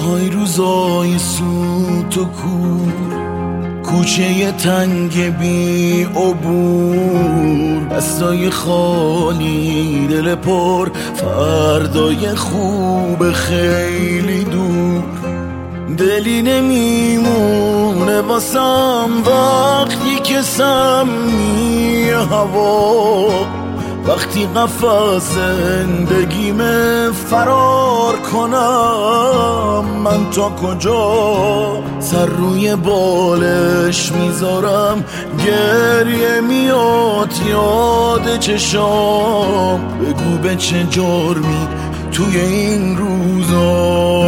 های روزای سوت و کور، کوچه تنگ بی عبور، دستای خالی دل پر، فردای خوب خیلی دور. دلی نمیمونه واسم وقتی که سمی هوا، وقتی قفس زندگیم فرار کنم. من تا کجا سر روی بالش میذارم، گریه میاد یاد چشام. بگو به چه جرمی توی این روزا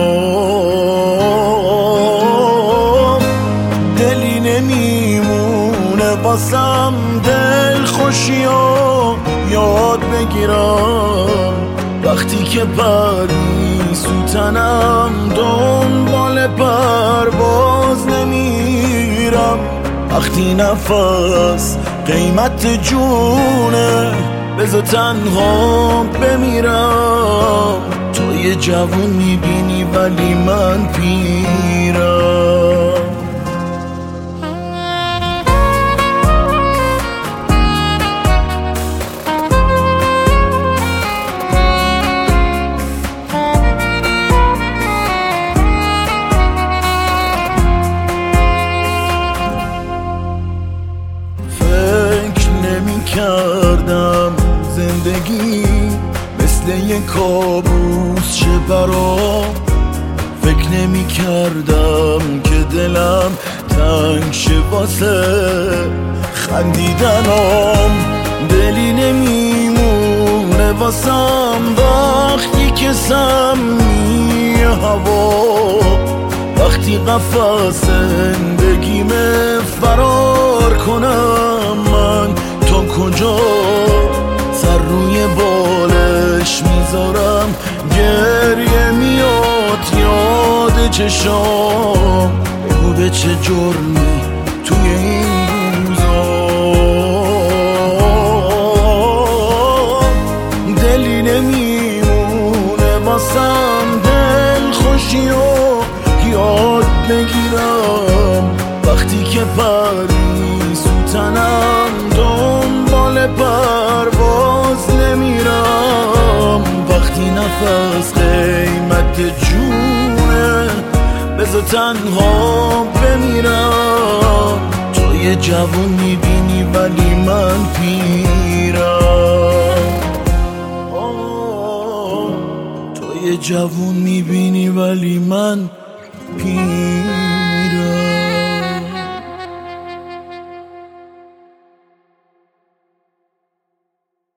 دلی نمیمونه واسم دل خوشیام یاد بگیرم. وقتی که پری سوتنم دنبال پرواز نمیرم. وقتی نفس قیمت جونه بذار تنها بمیرم. تو یه جوون میبینی ولی من پیرم. کردم زندگی مثل یه کابوس شه برام. فکر نمی کردم که دلم تنگ شه واسه خندیدنم. دلی نمیمونه واسم وقتی که سمی هوا، وقتی قفس زندگیم فرار کنم. من تا کجا سر روی بالش میذارم، گریه میاد یاد چشام. بگو به چه جرمی توی این روزا دلی نمیمونه واسم دل خوشی و یاد بگیرم. وقتی که پری سوتنم دنبال پرواز نمیرم. وقتی نفس قیمت جونه بذار تنها بمیرم. تو یه جوون میبینی ولی من پیرم. تو یه جوون میبینی ولی من پیرم.